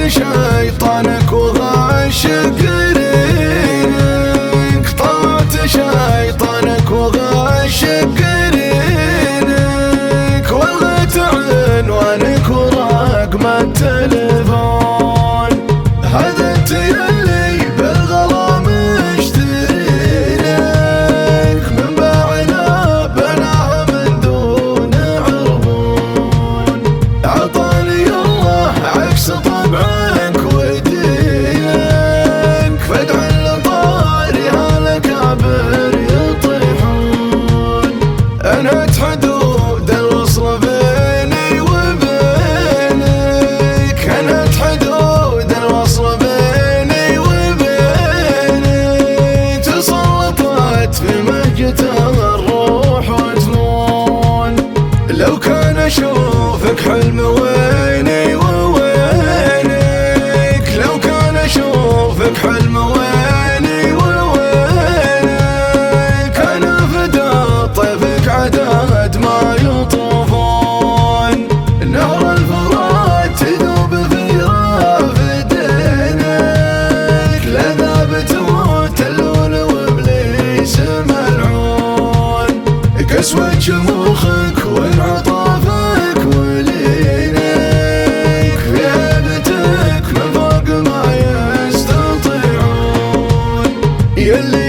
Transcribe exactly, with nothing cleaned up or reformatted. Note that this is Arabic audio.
شيطانك وغش قرينك، طلعت شيطانك وغش قرينك، ولغيت عنوانك ورقم التلفون. هذا انت يلي بالغلا مشترينك، من باعنا بناها من دون عربون. عطاني الله عكس طبعك ودينك، فادعى لطارها الأكابر يطيحون. انهت حدود الوصل بيني وبينك، انهت حدود الوصل بيني وبينك، تسلطت في مهجة الروح وجنون. لو كان اشوفك حلم ويني ووينك، لو كان اشوفك حلم ويني ووينك، انا فدا طيفك عدد ما يطوفون. نهر الفرات تذوب في رافدينك، لذا بتموت اللون وابليس ملعون. قسوة شموخك وانعطافك ولينك، في هيبتك من فوق ما يستطيعون. يلي